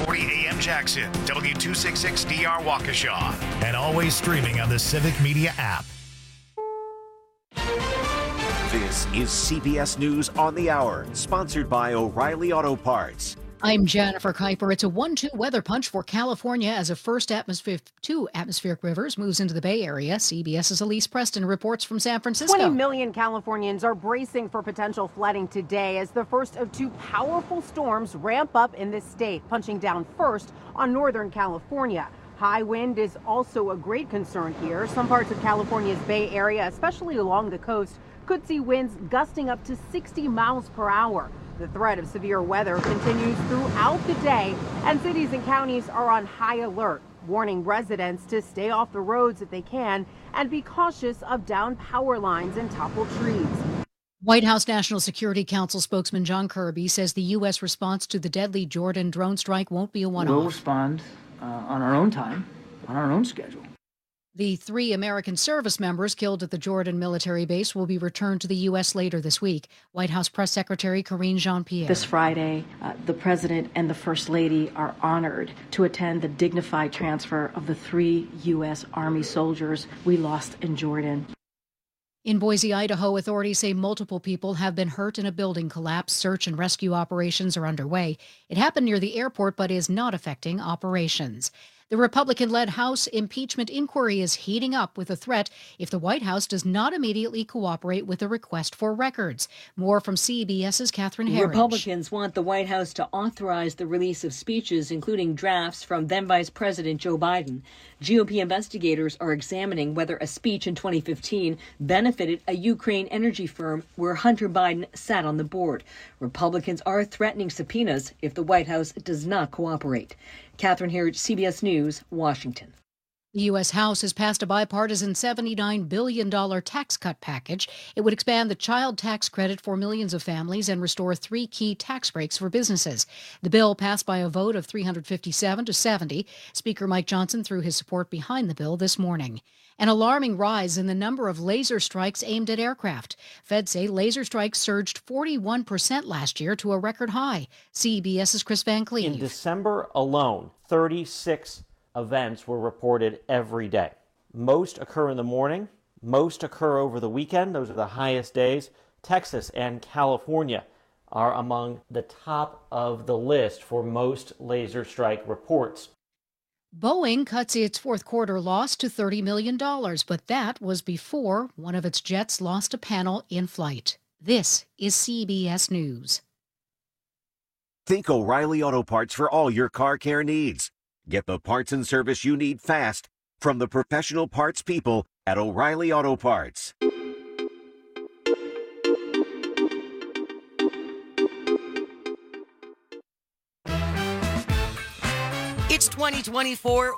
1240 AM Jackson, W266DR Waukesha, and always streaming on the Civic Media app. This is CBS News on the Hour, sponsored by O'Reilly Auto Parts. I'm Jennifer Kuiper. It's a 1-2 weather punch for California as a first two atmospheric rivers moves into the Bay Area. CBS's Elise Preston reports from San Francisco. 20 million Californians are bracing for potential flooding today as the first of two powerful storms ramp up in the state, punching down first on Northern California. High wind is also a great concern here. Some parts of California's Bay Area, especially along the coast, could see winds gusting up to 60 miles per hour. The threat of severe weather continues throughout the day, and cities and counties are on high alert, warning residents to stay off the roads if they can and be cautious of downed power lines and toppled trees. White House National Security Council spokesman John Kirby says the U.S. response to the deadly Jordan drone strike won't be a one-off. We'll respond on our own time, on our own schedule. The 3 American service members killed at the Jordan military base will be returned to the U.S. later this week. White House Press Secretary Karine Jean-Pierre. This Friday, the President and the First Lady are honored to attend the dignified transfer of the 3 U.S. Army soldiers we lost in Jordan. In Boise, Idaho, authorities say multiple people have been hurt in a building collapse. Search and rescue operations are underway. It happened near the airport but is not affecting operations. The Republican-led House impeachment inquiry is heating up with a threat if the White House does not immediately cooperate with a request for records. More from CBS's Catherine Herridge. Republicans want the White House to authorize the release of speeches, including drafts from then Vice President Joe Biden. GOP investigators are examining whether a speech in 2015 benefited a Ukraine energy firm where Hunter Biden sat on the board. Republicans are threatening subpoenas if the White House does not cooperate. Catherine Herridge, CBS News, Washington. The U.S. House has passed a bipartisan $79 billion tax cut package. It would expand the child tax credit for millions of families and restore 3 key tax breaks for businesses. The bill passed by a vote of 357 to 70. Speaker Mike Johnson threw his support behind the bill this morning. An alarming rise in the number of laser strikes aimed at aircraft. Feds say laser strikes surged 41% last year to a record high. CBS's Chris Van Cleve. In December alone, 36 events were reported every day. Most occur in the morning. Most occur over the weekend. Those are the highest days. Texas and California are among the top of the list for most laser strike reports. Boeing cuts its fourth quarter loss to $30 million, but that was before one of its jets lost a panel in flight. This is CBS News. Think O'Reilly Auto Parts for all your car care needs. Get the parts and service you need fast from the professional parts people at O'Reilly Auto Parts. It's 2024.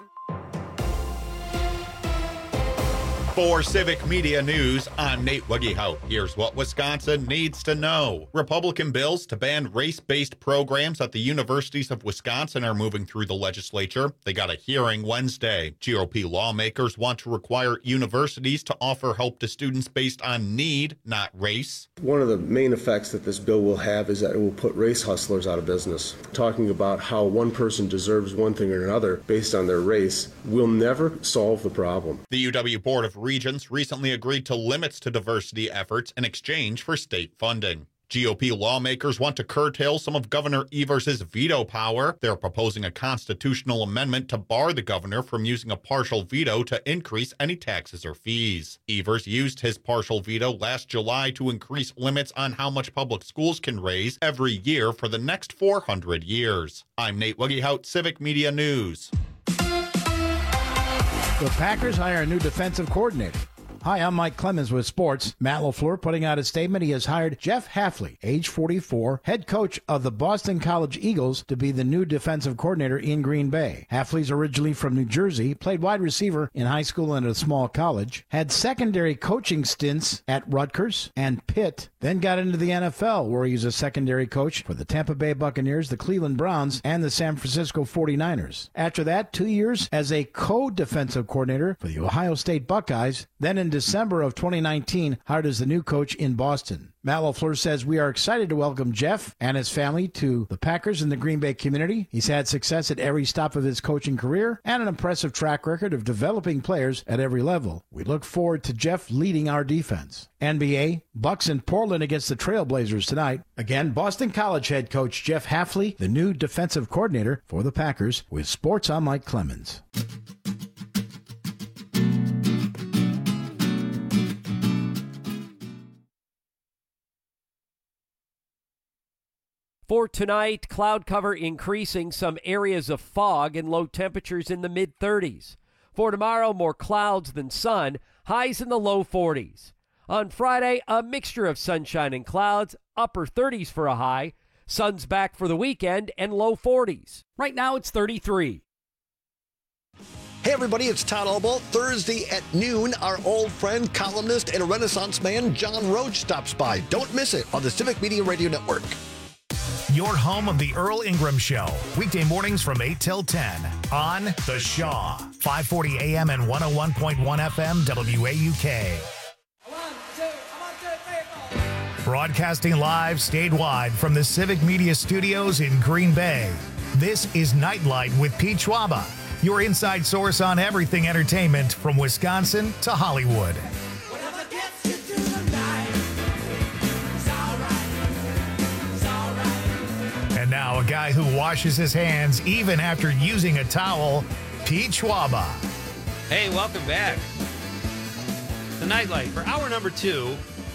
For Civic Media News, I'm Nate Wuggehout. Here's what Wisconsin needs to know. Republican bills to ban race-based programs at the universities of Wisconsin are moving through the legislature. They got a hearing Wednesday. GOP lawmakers want to require universities to offer help to students based on need, not race. One of the main effects that this bill will have is that it will put race hustlers out of business. Talking about how one person deserves one thing or another based on their race will never solve the problem. The UW Board of Regents recently agreed to limits to diversity efforts in exchange for state funding. GOP lawmakers want to curtail some of Governor Evers' veto power. They're proposing a constitutional amendment to bar the governor from using a partial veto to increase any taxes or fees. Evers used his partial veto last July to increase limits on how much public schools can raise every year for the next 400 years. I'm Nate Wuggehout, Civic Media News. The Packers hire a new defensive coordinator. Hi, I'm Mike Clemens with sports. Matt LaFleur putting out a statement. He has hired Jeff Hafley, age 44, head coach of the Boston College Eagles, to be the new defensive coordinator in Green Bay. Hafley's originally from New Jersey, played wide receiver in high school and at a small college, had secondary coaching stints at Rutgers and Pitt, then got into the NFL, where he was a secondary coach for the Tampa Bay Buccaneers, the Cleveland Browns, and the San Francisco 49ers. After that, 2 years as a co-defensive coordinator for the Ohio State Buckeyes, then in in December of 2019, hired as the new coach in Boston. Matt LaFleur says, we are excited to welcome Jeff and his family to the Packers and the Green Bay community. He's had success at every stop of his coaching career and an impressive track record of developing players at every level. We look forward to Jeff leading our defense. NBA, Bucks in Portland against the Trailblazers tonight. Again, Boston College head coach Jeff Hafley, the new defensive coordinator for the Packers. With sports, I'm Mike Clemens. For tonight, cloud cover increasing, some areas of fog and low temperatures in the mid-30s. For tomorrow, more clouds than sun, highs in the low 40s. On Friday, a mixture of sunshine and clouds, upper 30s for a high. Sun's back for the weekend and low 40s. Right now, it's 33. Hey everybody, it's Todd Albaugh. Thursday at noon, our old friend, columnist, and Renaissance man John Roach stops by. Don't miss it on the Civic Media Radio Network. Your home of the Earl Ingram Show. Weekday mornings from 8 till 10 on The Shaw. 540 AM and 101.1 FM WAUK. Broadcasting live statewide from the Civic Media Studios in Green Bay. This is Nightlight with Pete Schwaba, your inside source on everything entertainment from Wisconsin to Hollywood. And now a guy who washes his hands even after using a towel, Pete Schwaba. Hey, welcome back. The Nightlight for hour number 2.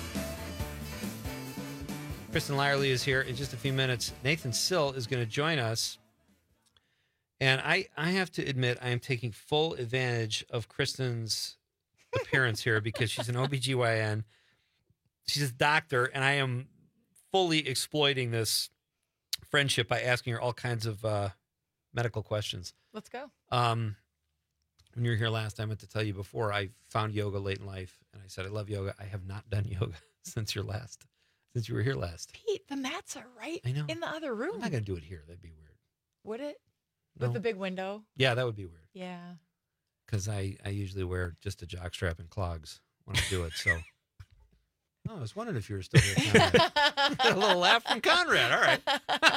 Kristen Lyerly is here in just a few minutes. Nathan Sill is going to join us. And I have to admit, I am taking full advantage of Kristen's appearance here because she's an OBGYN. She's a doctor, and I am fully exploiting this friendship by asking her all kinds of medical questions. Let's go. When you were here last, I meant to tell you before, I found yoga late in life, and I said, I love yoga. I have not done yoga since you were here last. Pete, the mats are right in the other room. I'm not going to do it here. That'd be weird. Would it? No. With the big window? Yeah, that would be weird. Yeah. Because I usually wear just a jockstrap and clogs when I do it, so. Oh, I was wondering if you were still here, Conrad. A little laugh from Conrad. All right.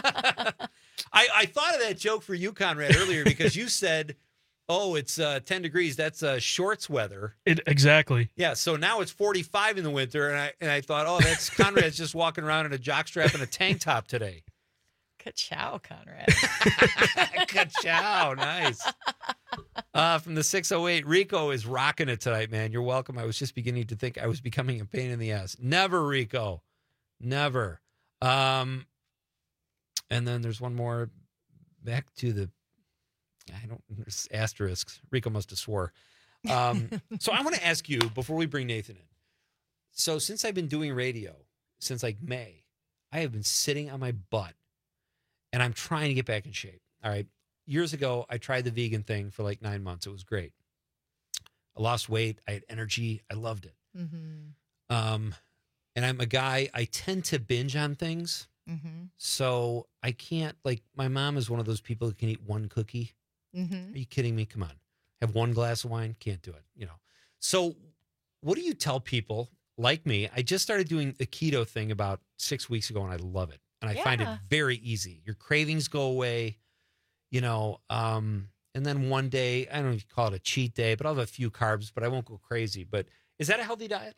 I thought of that joke for you, Conrad, earlier because you said, oh, it's 10 degrees. That's shorts weather. Exactly. Yeah, so now it's 45 in the winter, and I thought, oh, that's Conrad's just walking around in a jockstrap and a tank top today. Ka-chow, Conrad. Ka-chow, nice. From the 608, Rico is rocking it tonight, man. You're welcome. I was just beginning to think I was becoming a pain in the ass. Never, Rico. Never. And then there's one more back to the, there's asterisks. Rico must have swore. So I want to ask you, before we bring Nathan in. So since I've been doing radio, since like May, I have been sitting on my butt. And I'm trying to get back in shape. All right. Years ago, I tried the vegan thing for like 9 months. It was great. I lost weight. I had energy. I loved it. Mm-hmm. And I'm a guy, I tend to binge on things. Mm-hmm. So I can't, like, my mom is one of those people who can eat one cookie. Mm-hmm. Are you kidding me? Come on. Have one glass of wine? Can't do it. So what do you tell people like me? I just started doing the keto thing about 6 weeks ago, and I love it. And I find it very easy. Your cravings go away, and then one day, I don't know if you call it a cheat day, but I'll have a few carbs, but I won't go crazy. But is that a healthy diet?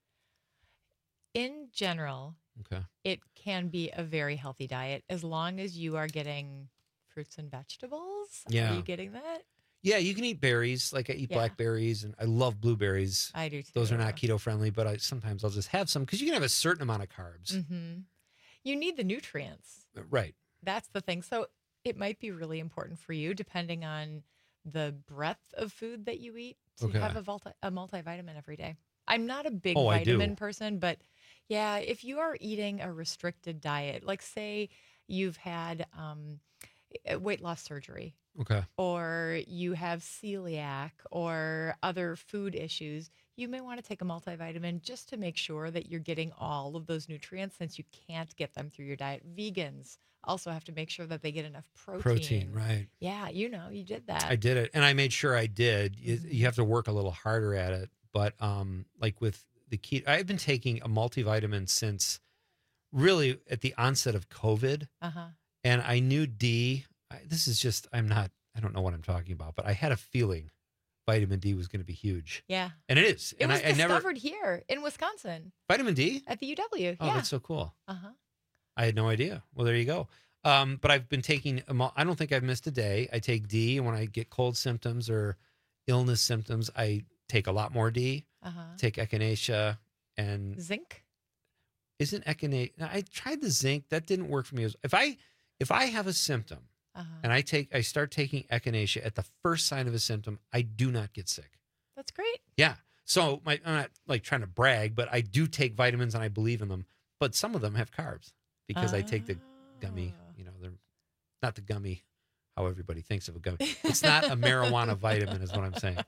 In general, it can be a very healthy diet as long as you are getting fruits and vegetables. Yeah. Are you getting that? Yeah, you can eat berries. Like I eat blackberries, and I love blueberries. I do too. Those are not keto friendly, but sometimes I'll just have some because you can have a certain amount of carbs. Mm-hmm. You need the nutrients. Right. That's the thing. So it might be really important for you, depending on the breadth of food that you eat, to have a multivitamin every day. I'm not a big vitamin person, but yeah, if you are eating a restricted diet, like say you've had weight loss surgery, or you have celiac or other food issues, you may want to take a multivitamin just to make sure that you're getting all of those nutrients since you can't get them through your diet. Vegans also have to make sure that they get enough protein. Right. Yeah, you did that. I did it, and I made sure I did. You have to work a little harder at it, but like with the keto, I've been taking a multivitamin since really at the onset of COVID. And I knew D, this is just, I don't know what I'm talking about, but I had a feeling vitamin D was going to be huge. Yeah. And it is. It and was I discovered here in Wisconsin. Vitamin D? At the UW. Oh, that's so cool. Uh-huh. I had no idea. Well, there you go. But I've been taking, I don't think I've missed a day. I take D, and when I get cold symptoms or illness symptoms, I take a lot more D. Take echinacea and zinc. Isn't echinacea? I tried the zinc. That didn't work for me. If I have a symptom and I start taking echinacea at the first sign of a symptom, I do not get sick. That's great. Yeah. So I'm not like trying to brag, but I do take vitamins and I believe in them. But some of them have carbs because I take the gummy. They're not the gummy, how everybody thinks of a gummy. It's not a marijuana vitamin, is what I'm saying.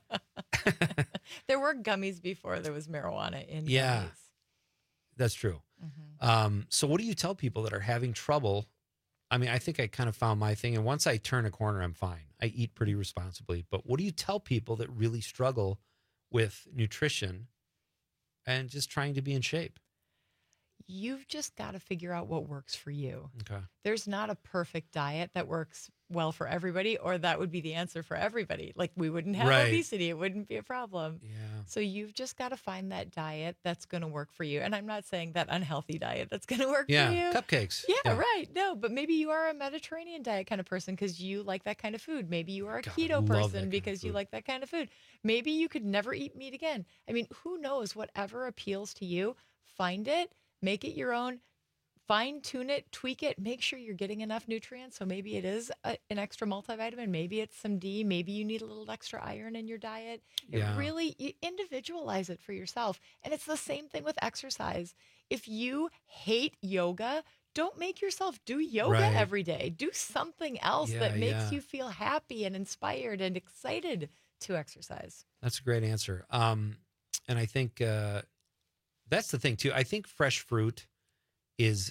There were gummies before there was marijuana in Yeah, gummies. That's true. So what do you tell people that are having trouble? I mean, I think I kind of found my thing. And once I turn a corner, I'm fine. I eat pretty responsibly. But what do you tell people that really struggle with nutrition and just trying to be in shape? You've just got to figure out what works for you. Okay. There's not a perfect diet that works well for everybody, or that would be the answer for everybody. Like we wouldn't have obesity. It wouldn't be a problem. Yeah. So you've just got to find that diet that's going to work for you. And I'm not saying that unhealthy diet that's going to work for you. Cupcakes. Yeah, right. No, but maybe you are a Mediterranean diet kind of person because you like that kind of food. Maybe you are a keto person because you like that kind of food. Maybe you could never eat meat again. I mean, who knows? Whatever appeals to you, find it. Make it your own, fine tune it, tweak it, make sure you're getting enough nutrients. So maybe it is an extra multivitamin. Maybe it's some D. Maybe you need a little extra iron in your diet. You individualize it for yourself. And it's the same thing with exercise. If you hate yoga, don't make yourself do yoga every day. Do something else that makes you feel happy and inspired and excited to exercise. That's a great answer. And I think... that's the thing too. I think fresh fruit is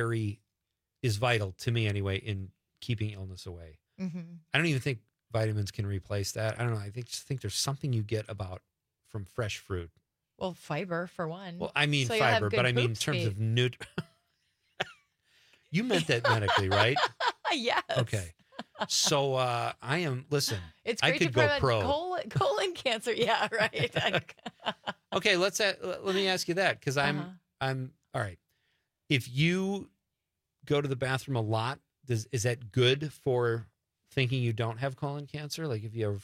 vital to me anyway in keeping illness away. I don't even think vitamins can replace that. I don't know. I just think there's something you get from fresh fruit. Well, fiber for one. Well, I mean fiber, but I mean in terms of You meant that medically, right? Yes. Okay. So I am. Listen, it's great I could to go prevent pro. colon cancer. Yeah, right. Okay, let me ask you that because I'm all right. If you go to the bathroom a lot, is that good for thinking you don't have colon cancer? Like if you're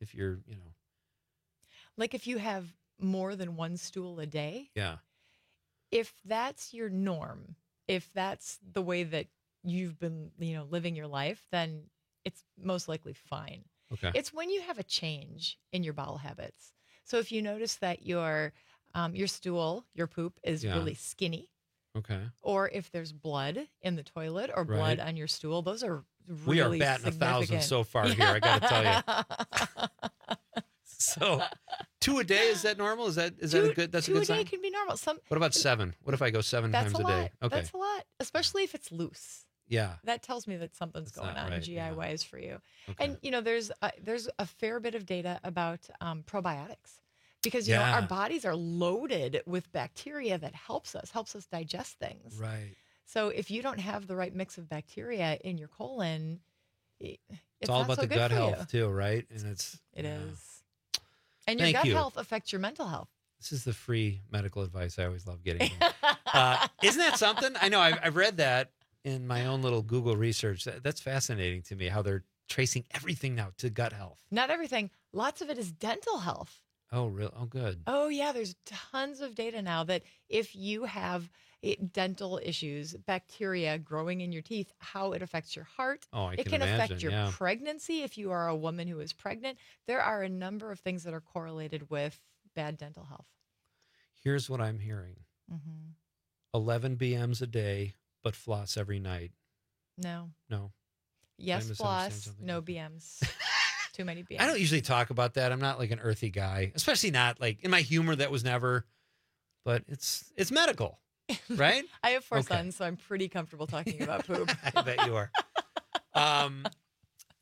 like if you have more than one stool a day. Yeah. If that's your norm, if that's the way that you've been, living your life, then it's most likely fine. Okay. It's when you have a change in your bowel habits. So if you notice that your stool, your poop is really skinny. Okay. Or if there's blood in the toilet or blood on your stool, those are really We are batting 1,000 so far here, I got to tell you. So 2 a day, is that normal? Is that a good, that's a good sign? 2 a day can be normal. What about 7? What if I go 7 times a day? Okay. That's a lot, especially if it's loose. Yeah. That tells me that something's going on GI-wise for you. Okay. And, there's a fair bit of data about probiotics because, our bodies are loaded with bacteria that helps us digest things. Right. So if you don't have the right mix of bacteria in your colon, it's all not about so the good gut for health you. too, right? And It is. And your gut health affects your mental health. This is the free medical advice I always love getting. Isn't that something? I know I've read that in my own little Google research. That's fascinating to me how they're tracing everything now to gut health. Not everything. Lots of it is dental health. Oh, really? Oh, good. Oh, yeah. There's tons of data now that if you have dental issues, bacteria growing in your teeth, how it affects your heart. Oh, I it can can imagine, affect your pregnancy if you are a woman who is pregnant. There are a number of things that are correlated with bad dental health. Here's what I'm hearing. 11 BMs a day, but floss every night. No. Did Yes, I misunderstand floss. something? No BMs. Too many BMs. I don't usually talk about that. I'm not like an earthy guy, especially not like in my humor. That was never, but it's medical, right? I have 4 sons, so I'm pretty comfortable talking about poop. I bet you are.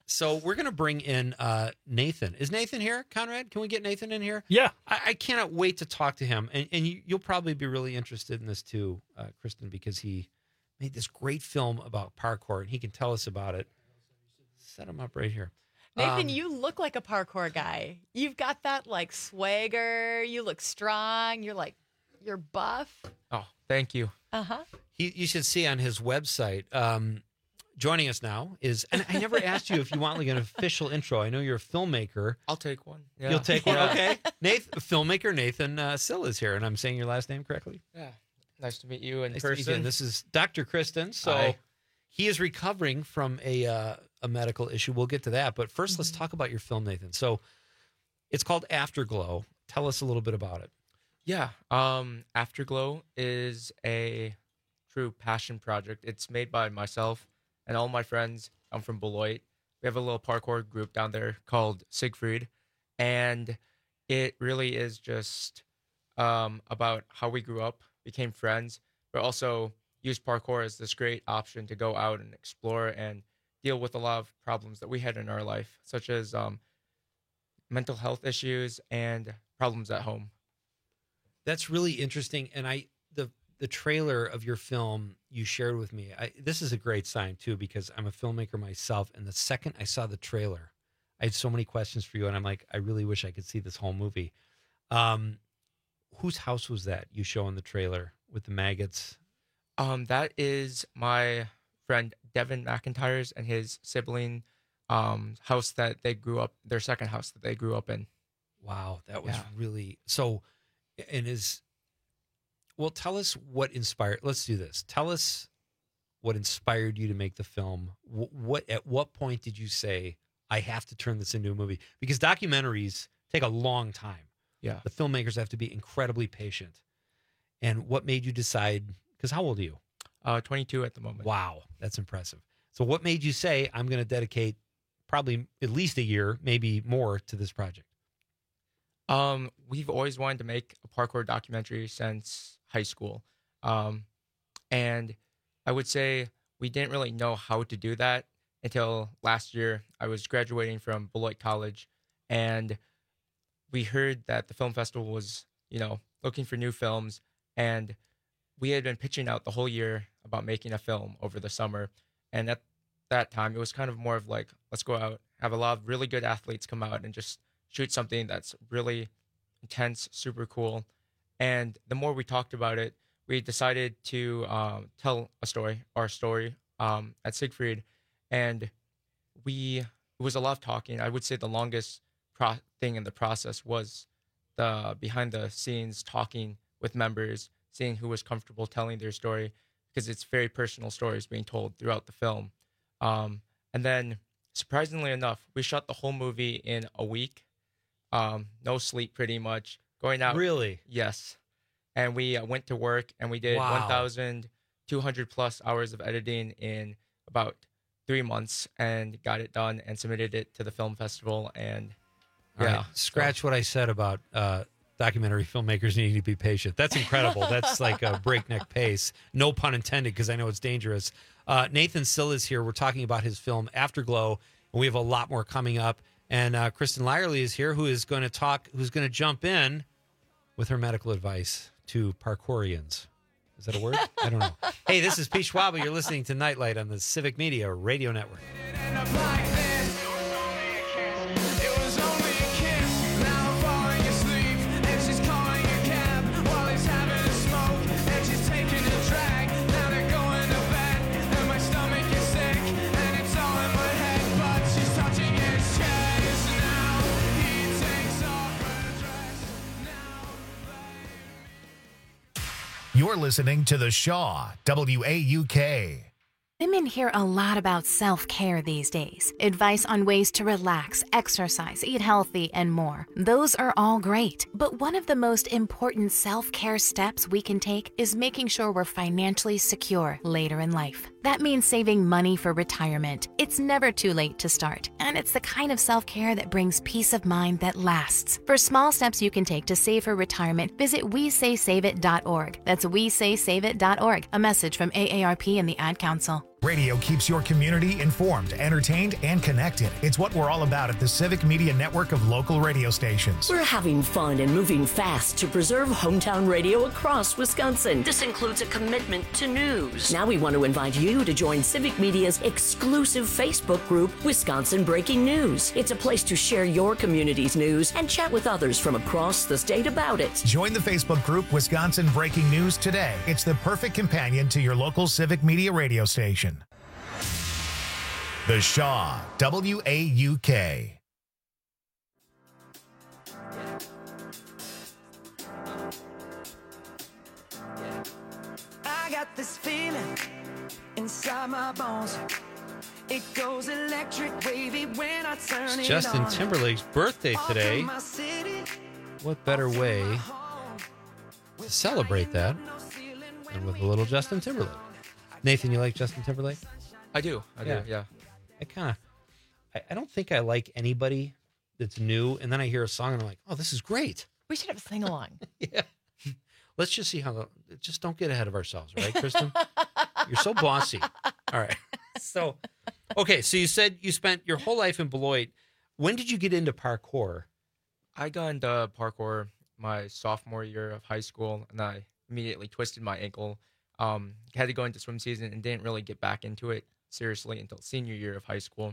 So we're going to bring in Nathan. Is Nathan here, Conrad? Can we get Nathan in here? Yeah. I cannot wait to talk to him. And you'll probably be really interested in this too, Kristen, because he made this great film about parkour, and he can tell us about it. Set him up right here. Nathan, you look like a parkour guy. You've got that like swagger. You look strong. You're buff. Oh, thank you. Uh-huh. You should see on his website. Joining us now is, and I never asked you if you want like an official intro. I know you're a filmmaker. I'll take one. Yeah. You'll take one, okay? Filmmaker Nathan Sill is here, and I'm saying your last name correctly. Yeah. Nice to meet you in nice person. To meet you. This is Dr. Kristen. So Hi. He is recovering from a medical issue. We'll get to that, but first, let's talk about your film, Nathan. So it's called Afterglow. Tell us a little bit about it. Yeah. Afterglow is a true passion project. It's made by myself and all my friends. I'm from Beloit. We have a little parkour group down there called Siegfried, and it really is just about how we grew up, became friends, but also used parkour as this great option to go out and explore and deal with a lot of problems that we had in our life, such as mental health issues and problems at home. That's really interesting, and the trailer of your film you shared with me, this is a great sign too, because I'm a filmmaker myself, and the second I saw the trailer, I had so many questions for you, and I'm like, I really wish I could see this whole movie. Whose house was that you show in the trailer with the maggots? That is my friend Devin McIntyre's and his sibling house that they grew up, their second house that they grew up in. Wow, that was really so. And well, tell us what inspired. Let's do this. Tell us what inspired you to make the film. At what point did you say, I have to turn this into a movie? Because documentaries take a long time. Yeah, the filmmakers have to be incredibly patient. And what made you decide? Because how old are you? 22 at the moment. Wow, that's impressive. So what made you say, I'm going to dedicate probably at least a year, maybe more, to this project? We've always wanted to make a parkour documentary since high school. And I would say we didn't really know how to do that until last year. I was graduating from Beloit College, and we heard that the film festival was, looking for new films, and we had been pitching out the whole year about making a film over the summer. And at that time, it was kind of more of like, let's go out, have a lot of really good athletes come out and just shoot something that's really intense, super cool. And the more we talked about it, we decided to tell our story at Siegfried. And it was a lot of talking. I would say the longest thing in the process was the behind the scenes talking with members, seeing who was comfortable telling their story, because it's very personal stories being told throughout the film. And then, surprisingly enough, we shot the whole movie in a week. No sleep, pretty much. Going out. Really? Yes. And we went to work, and we did 1,200 plus hours of editing in about 3 months, and got it done and submitted it to the film festival. And scratch what I said about documentary filmmakers needing to be patient. That's incredible. That's like a breakneck pace. No pun intended, because I know it's dangerous. Nathan Sill is here. We're talking about his film Afterglow, and we have a lot more coming up. And Kristen Lyerly is here, who's going to jump in with her medical advice to parkourians. Is that a word? I don't know. Hey, this is Pete Schwab. You're listening to Nightlight on the Civic Media Radio Network. You're listening to The Shaw, WAUK. Women hear a lot about self-care these days. Advice on ways to relax, exercise, eat healthy, and more. Those are all great. But one of the most important self-care steps we can take is making sure we're financially secure later in life. That means saving money for retirement. It's never too late to start, and it's the kind of self-care that brings peace of mind that lasts. For small steps you can take to save for retirement, visit WeSaySaveIt.org. That's WeSaySaveIt.org. A message from AARP and the Ad Council. Radio keeps your community informed, entertained, and connected. It's what we're all about at the Civic Media Network of local radio stations. We're having fun and moving fast to preserve hometown radio across Wisconsin. This includes a commitment to news. Now we want to invite you to join Civic Media's exclusive Facebook group, Wisconsin Breaking News. It's a place to share your community's news and chat with others from across the state about it. Join the Facebook group Wisconsin Breaking News today. It's the perfect companion to your local Civic Media radio station. The Shaw, WAUK. I got this feeling inside my bones. It goes electric wavy when I turn it on. It's Justin Timberlake's birthday today. What better way to celebrate that than with a little Justin Timberlake? Nathan, you like Justin Timberlake? I do. Yeah. I don't think I like anybody that's new, and then I hear a song and I'm like, oh, this is great. We should have a sing-along. Yeah. Let's just see just don't get ahead of ourselves, right, Kristen? You're so bossy. All right. So you said you spent your whole life in Beloit. When did you get into parkour? I got into parkour my sophomore year of high school, and I immediately twisted my ankle. Had to go into swim season and didn't really get back into it seriously until senior year of high school.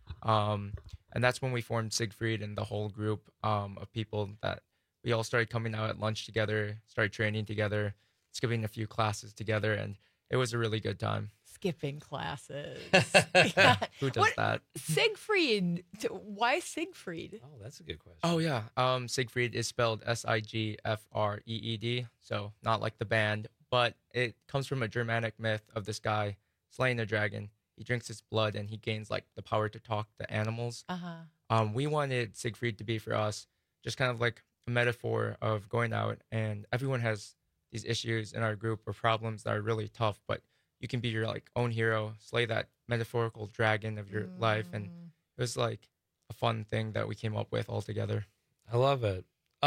And that's when we formed Siegfried and the whole group of people that we all started coming out at lunch together, started training together, skipping a few classes together, and it was a really good time. Skipping classes. Who does that? Siegfried. Why Siegfried? Oh, that's a good question. Oh, yeah. Siegfried is spelled Sigfreed, so not like the band, but it comes from a Germanic myth of this guy slaying a dragon. He drinks its blood and he gains like the power to talk to animals. We wanted Siegfried to be for us just kind of like a metaphor of going out, and everyone has these issues in our group or problems that are really tough, but you can be your like own hero, slay that metaphorical dragon of your life. And it was like a fun thing that we came up with all together. I love it.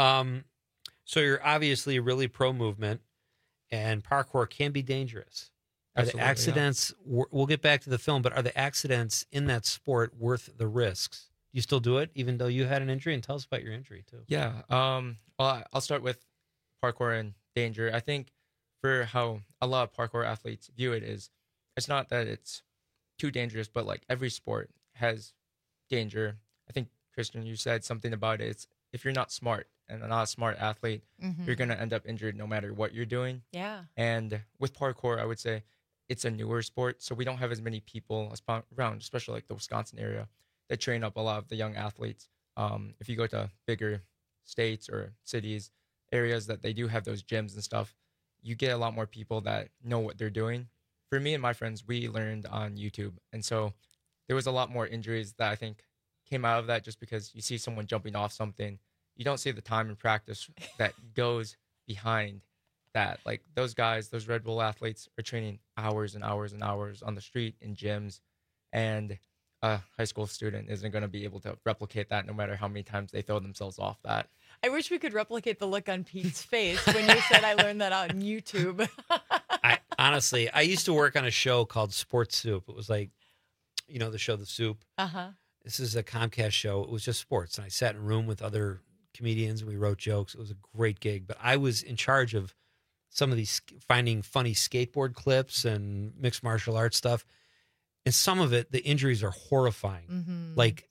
So you're obviously really pro movement, and parkour can be dangerous. Are the accidents, we'll get back to the film, but are the accidents in that sport worth the risks? You still do it, even though you had an injury? And tell us about your injury, too. Yeah. Well, I'll start with parkour and danger. I think for how a lot of parkour athletes view it is, it's not that it's too dangerous, but like every sport has danger. I think, Kristen, you said something about it. It's if you're not smart and not a smart athlete, you're going to end up injured no matter what you're doing. Yeah. And with parkour, I would say it's a newer sport, so we don't have as many people around, especially like the Wisconsin area, that train up a lot of the young athletes. If you go to bigger states or cities, areas that they do have those gyms and stuff, you get a lot more people that know what they're doing. For me and my friends, we learned on YouTube. And so there was a lot more injuries that I think came out of that, just because you see someone jumping off something. You don't see the time and practice that goes behind that. Like those guys, those Red Bull athletes are training hours and hours and hours on the street in gyms. And a high school student isn't going to be able to replicate that no matter how many times they throw themselves off that. I wish we could replicate the look on Pete's face when you said I learned that on YouTube. Honestly, I used to work on a show called Sports Soup. It was like, you know, the show The Soup. This is a Comcast show. It was just sports. And I sat in a room with other comedians and we wrote jokes. It was a great gig. But I was in charge of some of these, finding funny skateboard clips and mixed martial arts stuff. And some of it, the injuries are horrifying. Like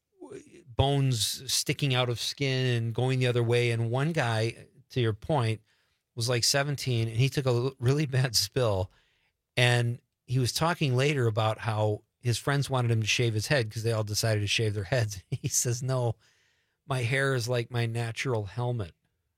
bones sticking out of skin and going the other way. And one guy, to your point, was like 17 and he took a really bad spill. And he was talking later about how his friends wanted him to shave his head because they all decided to shave their heads. He says, no, my hair is like my natural helmet.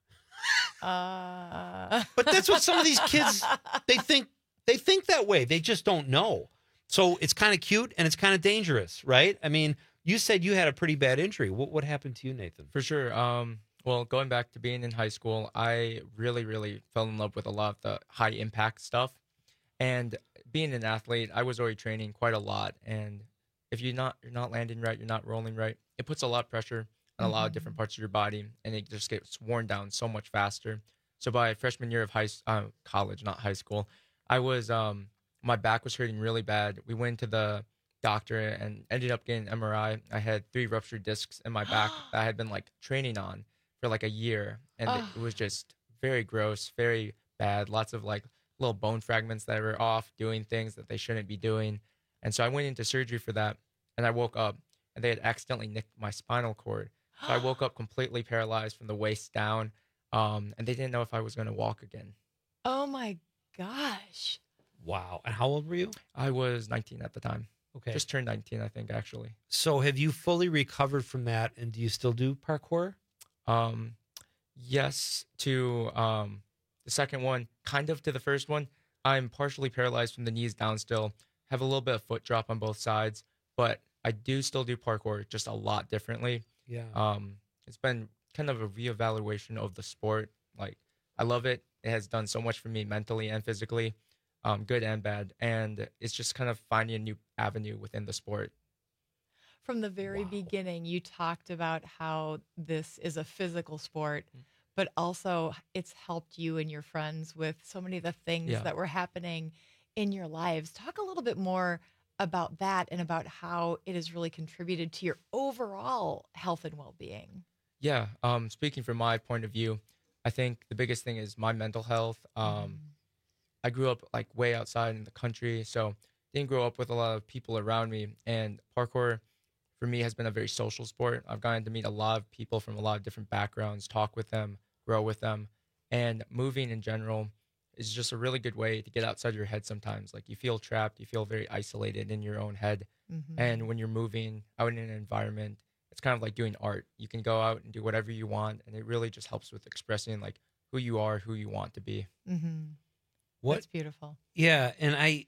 But that's what some of these kids, they think that way. They just don't know. So it's kind of cute and it's kind of dangerous, right? I mean, you said you had a pretty bad injury. What happened to you, Nathan? For sure. Well, going back to being in high school, I really, really fell in love with a lot of the high impact stuff. And being an athlete, I was already training quite a lot. And if you're not landing right, you're not rolling right, it puts a lot of pressure on a lot of different parts of your body, and it just gets worn down so much faster. So by freshman year of college, not high school, I was my back was hurting really bad. We went to the doctor and ended up getting an MRI. I had 3 ruptured discs in my back that I had been like training on for like a year. And it was just very gross, very bad. Lots of like little bone fragments that were off, doing things that they shouldn't be doing. And so I went into surgery for that. And I woke up and they had accidentally nicked my spinal cord. So I woke up completely paralyzed from the waist down. And they didn't know if I was going to walk again. Oh my gosh. Wow. And how old were you? I was 19 at the time. Okay. Just turned 19, I think, actually. So have you fully recovered from that? And do you still do parkour? Yes, to the second one, kind of to the first one. I'm partially paralyzed from the knees down still. Have a little bit of foot drop on both sides, but I do still do parkour, just a lot differently. Yeah. It's been kind of a reevaluation of the sport. Like, I love it. It has done so much for me mentally and physically, good and bad. And it's just kind of finding a new avenue within the sport. From the very beginning, you talked about how this is a physical sport, but also it's helped you and your friends with so many of the things that were happening in your lives. Talk a little bit more about that and about how it has really contributed to your overall health and well-being. Yeah. Speaking from my point of view, I think the biggest thing is my mental health. I grew up like way outside in the country, so didn't grow up with a lot of people around me. And parkour for me has been a very social sport. I've gotten to meet a lot of people from a lot of different backgrounds, talk with them, grow with them. And moving in general is just a really good way to get outside your head sometimes. Like, you feel trapped, you feel very isolated in your own head. And when you're moving out in an environment, it's kind of like doing art. You can go out and do whatever you want, and it really just helps with expressing like who you are, who you want to be. That's beautiful. Yeah, and I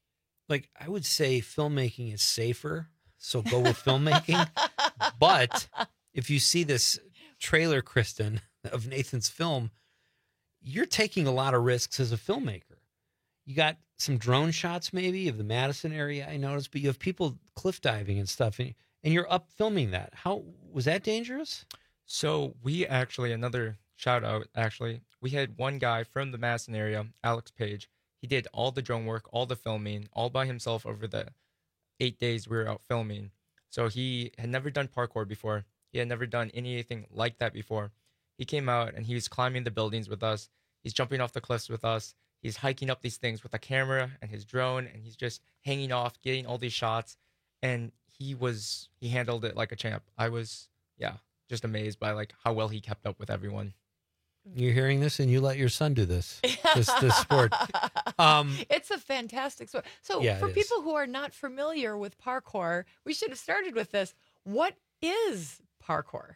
would say filmmaking is safer, so go with filmmaking. But if you see this trailer, Kristen, of Nathan's film, you're taking a lot of risks as a filmmaker. You got some drone shots maybe of the Madison area, I noticed, but you have people cliff diving and stuff, and you're up filming that. How was that dangerous? So we actually, another shout out, actually, we had one guy from the Madison area, Alex Page. He did all the drone work, all the filming, all by himself over the 8 days we were out filming. So he had never done parkour before. He had never done anything like that before. He came out and he was climbing the buildings with us. He's jumping off the cliffs with us. He's hiking up these things with a camera and his drone, and he's just hanging off, getting all these shots. And he handled it like a champ. I was, just amazed by like how well he kept up with everyone. You're hearing this, and you let your son do this sport. It's a fantastic sport. So for people who are not familiar with parkour, we should have started with this. What is parkour?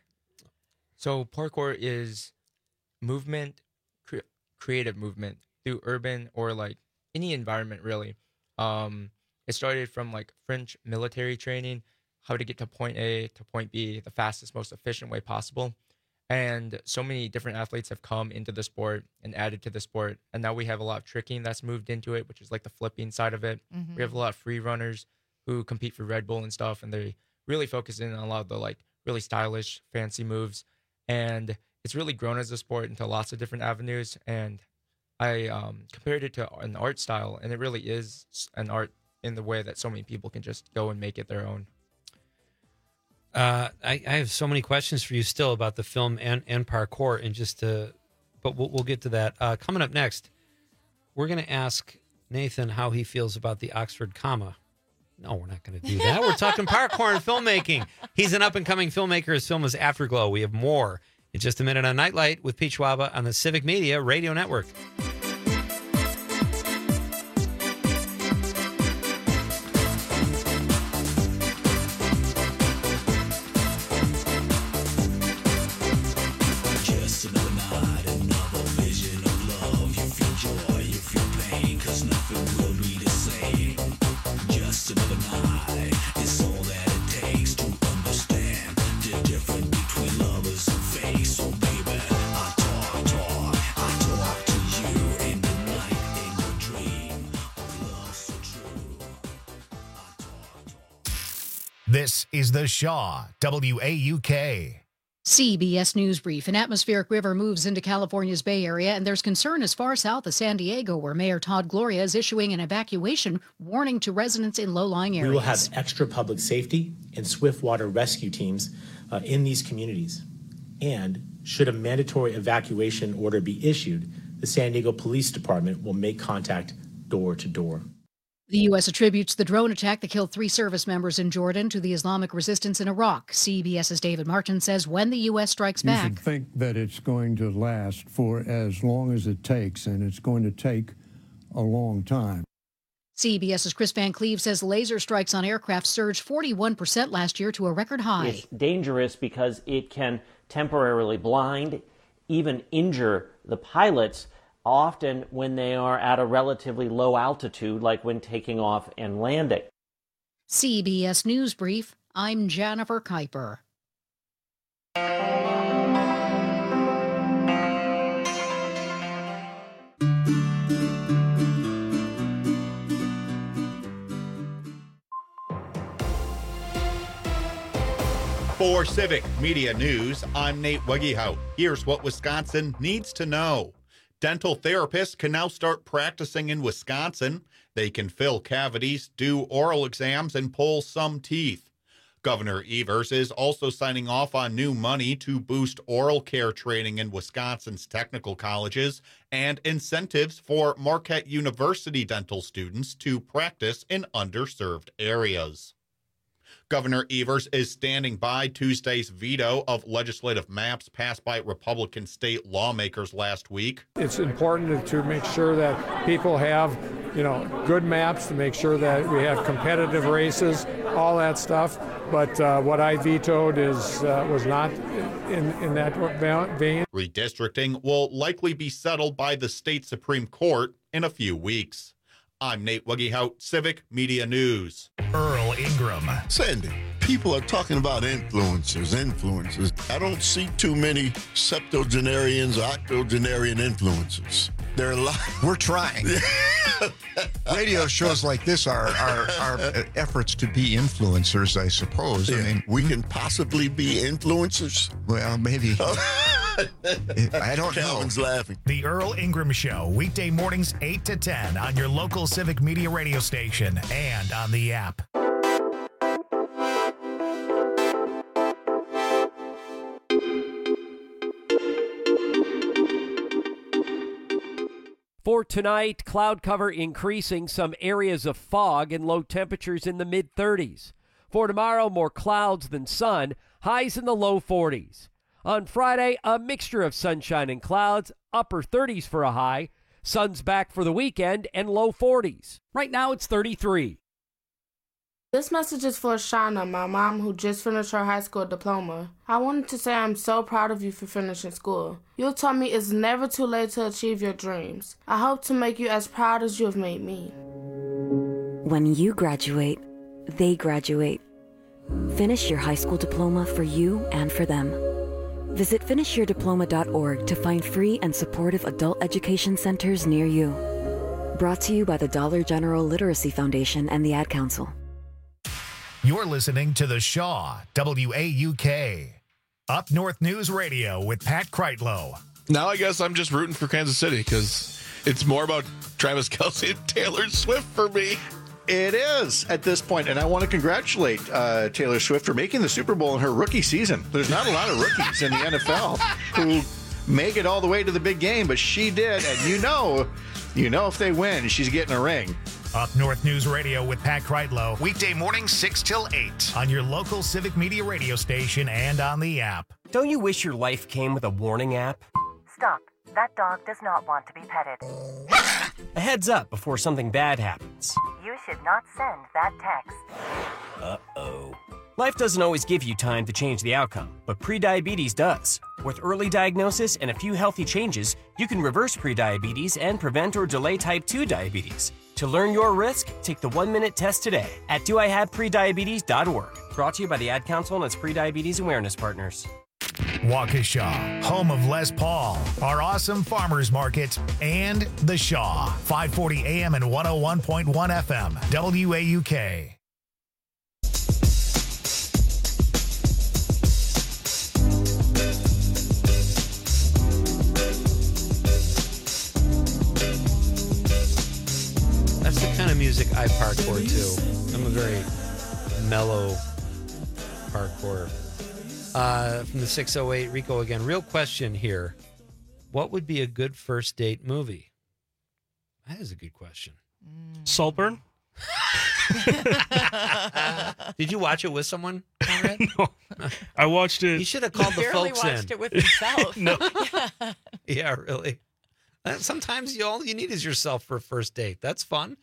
So parkour is movement, creative movement through urban or like any environment, really. It started from like French military training, how to get to point A to point B the fastest, most efficient way possible. And so many different athletes have come into the sport and added to the sport. And now we have a lot of tricking that's moved into it, which is like the flipping side of it. We have a lot of free runners who compete for Red Bull and stuff. And they really focus in on a lot of the like really stylish, fancy moves. And it's really grown as a sport into lots of different avenues. And I compared it to an art style. And it really is an art in the way that so many people can just go and make it their own. I have so many questions for you still about the film and parkour, and but we'll get to that. Coming up next, we're going to ask Nathan how he feels about the Oxford comma. No, we're not going to do that. We're talking parkour and filmmaking. He's an up-and-coming filmmaker. His film is Afterglow. We have more in just a minute on Nightlight with Pete Schwaba on the Civic Media Radio Network. This is The Shaw, WAUK. CBS News Brief. An atmospheric river moves into California's Bay Area, and there's concern as far south as San Diego, where Mayor Todd Gloria is issuing an evacuation warning to residents in low-lying areas. We will have extra public safety and swift water rescue teams in these communities. And should a mandatory evacuation order be issued, the San Diego Police Department will make contact door to door. The U.S. attributes the drone attack that killed 3 service members in Jordan to the Islamic resistance in Iraq. CBS's David Martin says when the U.S. strikes back... You should think that it's going to last for as long as it takes, and it's going to take a long time. CBS's Chris Van Cleve says laser strikes on aircraft surged 41% last year to a record high. It's dangerous because it can temporarily blind, even injure the pilots, often when they are at a relatively low altitude, like when taking off and landing. CBS News Brief, I'm Jennifer Kuiper. For Civic Media News, I'm Nate Wegehout. Here's what Wisconsin needs to know. Dental therapists can now start practicing in Wisconsin. They can fill cavities, do oral exams, and pull some teeth. Governor Evers is also signing off on new money to boost oral care training in Wisconsin's technical colleges and incentives for Marquette University dental students to practice in underserved areas. Governor Evers is standing by Tuesday's veto of legislative maps passed by Republican state lawmakers last week. It's important to make sure that people have, good maps, to make sure that we have competitive races, all that stuff. But what I vetoed was not in that vein. Redistricting will likely be settled by the state Supreme Court in a few weeks. I'm Nate Wegehout, Civic Media News. Earl Ingram. Sandy, people are talking about influencers. I don't see too many septuagenarians or octogenarian influencers. There are a lot. We're trying. Radio shows like this are efforts to be influencers, I suppose. Yeah. I mean, we can possibly be influencers. Well, maybe. I don't Calvin's know. laughing. The Earl Ingram Show, weekday mornings 8 to 10 on your local Civic Media radio station and on the app. For tonight, cloud cover increasing, some areas of fog and low temperatures in the mid-30s. For tomorrow, more clouds than sun, highs in the low 40s. On Friday, a mixture of sunshine and clouds, upper 30s for a high. Sun's back for the weekend and low 40s. Right now, it's 33. This message is for Shauna, my mom, who just finished her high school diploma. I wanted to say I'm so proud of you for finishing school. You taught me it's never too late to achieve your dreams. I hope to make you as proud as you have made me. When you graduate, they graduate. Finish your high school diploma for you and for them. Visit finishyourdiploma.org to find free and supportive adult education centers near you. Brought to you by the Dollar General Literacy Foundation and the Ad Council. You're listening to The Shaw, WAUK. Up North News Radio with Pat Kreitlow. Now I guess I'm just rooting for Kansas City because it's more about Travis Kelce and Taylor Swift for me. It is at this point, and I want to congratulate Taylor Swift for making the Super Bowl in her rookie season. There's not a lot of rookies in the NFL who make it all the way to the big game, but she did, and you know if they win, she's getting a ring. Up North News Radio with Pat Kreitlow, weekday mornings 6 till 8 on your local Civic Media radio station and on the app. Don't you wish your life came with a warning app? Stop. That dog does not want to be petted. A heads up before something bad happens. You should not send that text. Uh-oh. Life doesn't always give you time to change the outcome, but prediabetes does. With early diagnosis and a few healthy changes, you can reverse prediabetes and prevent or delay type 2 diabetes. To learn your risk, take the 1-minute test today at doihaveprediabetes.org. Brought to you by the Ad Council and its prediabetes awareness partners. Waukesha, home of Les Paul, our awesome farmers market, and The Shaw, 540 AM and 101.1 FM, WAUK. hardcore too. I'm a very mellow hardcore. From the 608, Rico again. Real question here. What would be a good first date movie? That is a good question. Saltburn? Did you watch it with someone, Conrad? No. I watched it. You should have called the folks in. He watched it with himself. No. Yeah, really. Sometimes all you need is yourself for a first date. That's fun.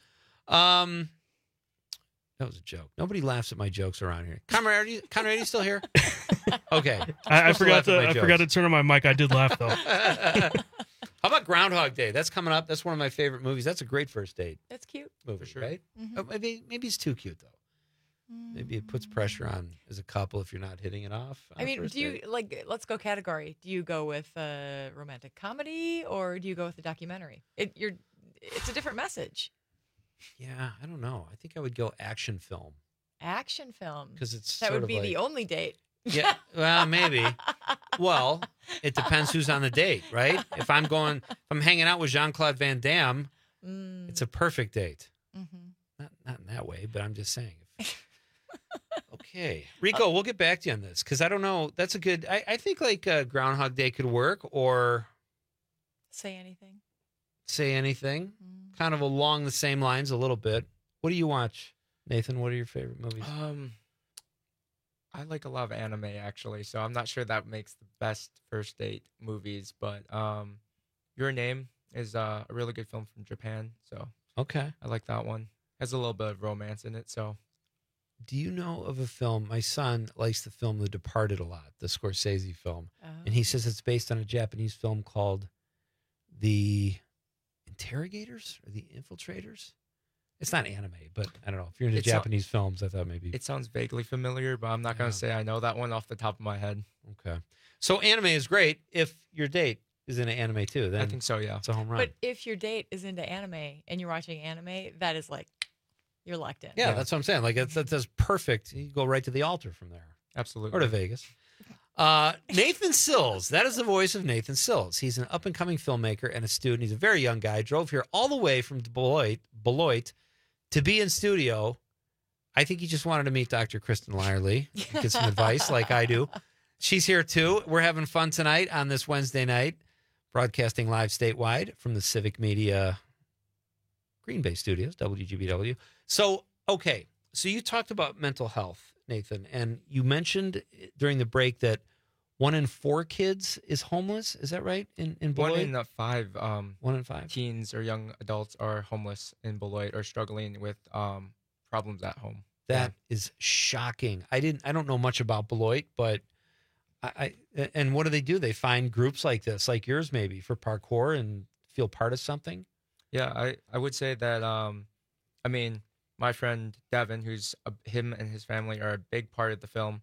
That was a joke. Nobody laughs at my jokes around here. Conrad, are you still here? Okay. I forgot to turn on my mic. I did laugh, though. How about Groundhog Day? That's coming up. That's one of my favorite movies. That's a great first date. That's cute. Movie, sure. Right? Mm-hmm. Maybe it's too cute, though. Maybe it puts pressure on as a couple if you're not hitting it off. I mean, do you let's go category. Do you go with a romantic comedy or do you go with a documentary? It's a different message. Yeah, I don't know. I think I would go action film. Action film. Because it's that would be the only date. Yeah, well, maybe. Well, it depends who's on the date, right? If I'm hanging out with Jean-Claude Van Damme, it's a perfect date. Mm-hmm. Not in that way, but I'm just saying. Okay. Rico, we'll get back to you on this because I don't know. That's a good, I think like Groundhog Day could work or Say Anything. Say Anything. Kind of along the same lines a little bit. What do you watch, Nathan? What are your favorite movies? I like a lot of anime, actually, so I'm not sure that makes the best first date movies, but Your Name is a really good film from Japan, so okay, I like that one. Has a little bit of romance in it, so. Do you know of a film? My son likes the film The Departed a lot, the Scorsese film, and he says it's based on a Japanese film called The Interrogators or The Infiltrators. It's not anime, but I don't know. If you're into Japanese films, I thought maybe. It sounds vaguely familiar, but I'm not going to say I know that one off the top of my head. Okay. So anime is great if your date is into anime too. Then I think so, yeah. It's a home run. But if your date is into anime and you're watching anime, that is like, you're locked in. Yeah, that's what I'm saying. Like that's perfect. You go right to the altar from there. Absolutely. Or to Vegas. Nathan Sills. That is the voice of Nathan Sills. He's an up-and-coming filmmaker and a student. He's a very young guy. Drove here all the way from Beloit to be in studio. I think he just wanted to meet Dr. Kristen Lyerly, get some advice like I do. She's here too. We're having fun tonight on this Wednesday night, broadcasting live statewide from the Civic Media Green Bay Studios, WGBW. So, okay. So you talked about mental health, Nathan, and you mentioned during the break that 1 in 4 kids is homeless. Is that right? In Beloit? 1 in 5. 1 in 5 teens or young adults are homeless in Beloit or struggling with problems at home. That is shocking. I don't know much about Beloit, but and what do? They find groups like this, like yours, maybe for parkour and feel part of something. Yeah, I would say that. I mean, my friend Devin, him and his family are a big part of the film.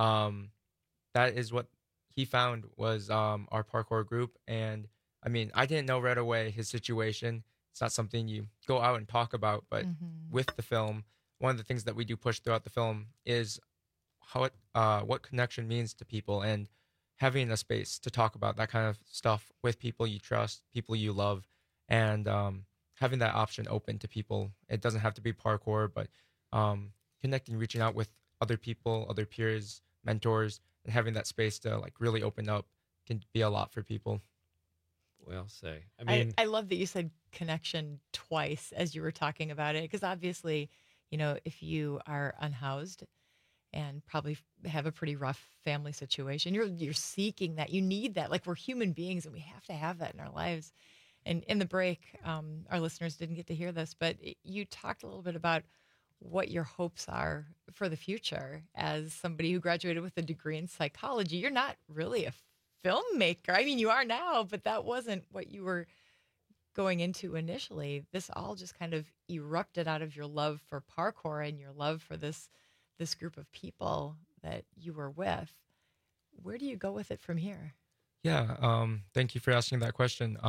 That is what he found was our parkour group. And I mean, I didn't know right away his situation. It's not something you go out and talk about, but with the film, one of the things that we do push throughout the film is what connection means to people and having a space to talk about that kind of stuff with people you trust, people you love, and having that option open to people. It doesn't have to be parkour, but connecting, reaching out with other people, other peers, mentors, and having that space to like really open up can be a lot for people. Well, say. I mean, I love that you said connection twice as you were talking about it, because obviously, you know, if you are unhoused and probably have a pretty rough family situation, you're seeking that. You need that. Like, we're human beings and we have to have that in our lives. And in the break, our listeners didn't get to hear this, but you talked a little bit about what your hopes are for the future as somebody who graduated with a degree in psychology. You're not really a filmmaker. I mean, you are now, but that wasn't what you were going into initially. This all just kind of erupted out of your love for parkour and your love for this group of people that you were with. Where do you go with it from here? Yeah, thank you for asking that question.